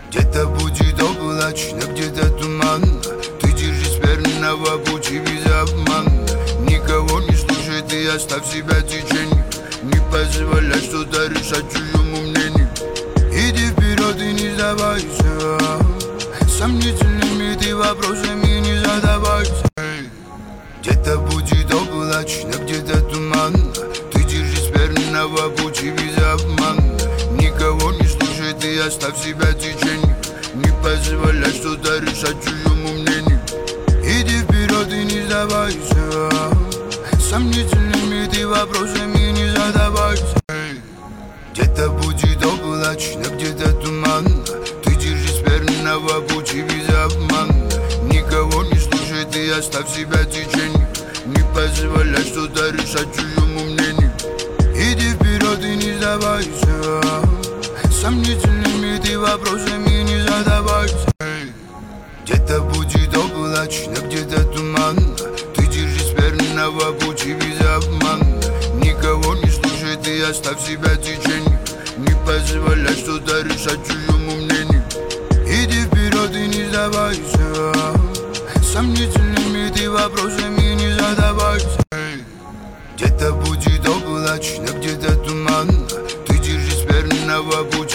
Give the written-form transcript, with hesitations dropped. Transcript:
Где-то будет облачно, где-то туманно. Ты держись верного пути без обмана. Никого не слушай, ты оставь себя течению. Не позволяй что-то решать чужому мнению. Иди вперед и не сдавайся. Сомнительными ты вопросами не задавайся. Где-то будет облачно, где-то туманно. Ты держись верного пути без обмана. Никого не слушай, ты оставь себя течению. Не позволяй что-то решать чужому мнению. Иди вперед и не сдавайся. Сомнительными ты вопросами не задавайся. Где-то будет облачно, где-то туманно. Ты держись верного пути без обмана. Никого не слушай, ты оставь себя течению. Не позволяй что-то решать чужому мнению. Иди вперед и не сдавайся. Сомнительными ты вопросами не задавайся. Где-то будет облачно, где-то туманно. Ты держись верного пути без обмана. Никого не слушай, ты оставь себя течению. Не позволяй что-то решать чужому мнению. Иди вперед и не сдавайся. Сомнительными ты вопросами не задавайся. Где-то будет облачно, где-то туманно. Ты держись верного пути